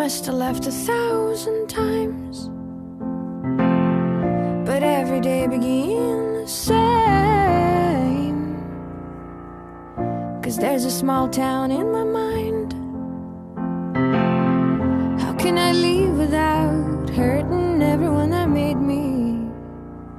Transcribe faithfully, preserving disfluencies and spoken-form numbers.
must have left a thousand times, but every day begins the same. Cause there's a small town in my mind. How can I leave without hurting